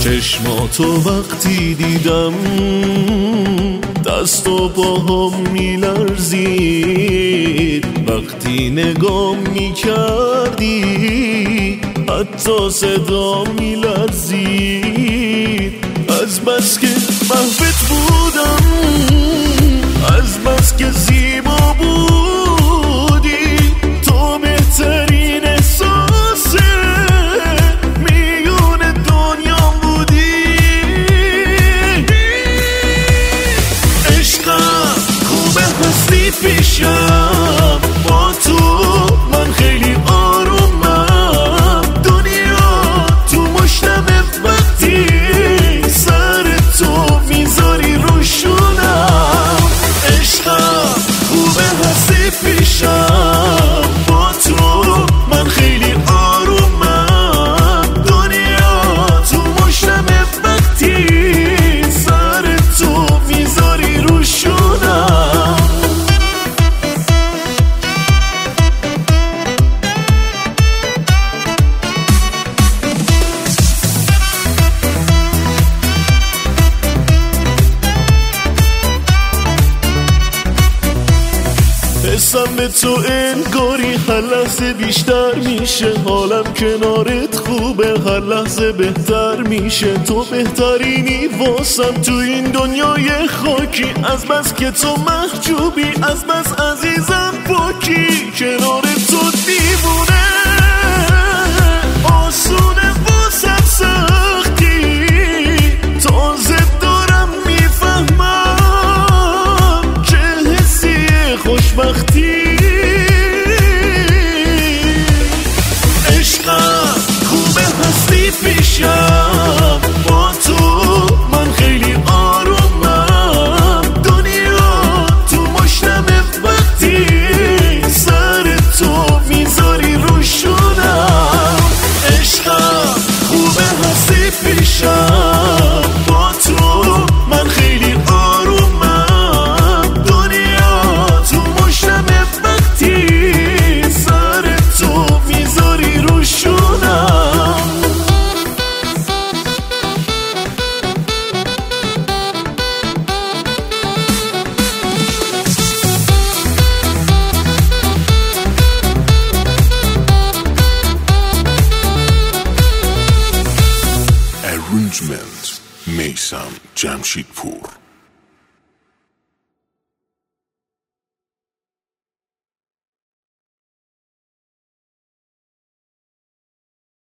چشماتو وقتی دیدم دست و پاهم میلرزید، وقتی نگام میکردی حتی صدا میلرزید. از بس که محبت بودم، از بس که زیبا بودی، تو بهترین احساس میون دنیام بودی. عشقم خوبه هستی پیشم، با تو من خیلی آرومم. دنیا تو مشتمه وقتی سر تو میذاری روشونم. عشقم خوبه هستی پیشم، با تو من خیلی آرومم. دنیا تو مشتمه وقتی سر تو میذاری روشونم. حسم به تو انگاری هر لحظه بیشتر میشه، حالم کنارت خوبه هر لحظه بهتر میشه. تو بهترینی واسم تو این دنیای خاکی، از بس که تو محجوبی، از بس عزیزم پاکی. کنار تو دیوونه آسونه واسم سختی، تازه دارم میفهمم چه حسی خوشبختی. عشقم خوبه هستی پیشم، با تو من خیلی آرومم. دنیا تو مشتمه وقتی سر تو میذاری روشونم. عشقم خوبه هستی پیشم، با تو من خیلی آرومم. دنیا تو مشتمه وقتی سر تو میذاری روشونم. Arrangement میثم جمشیدپور.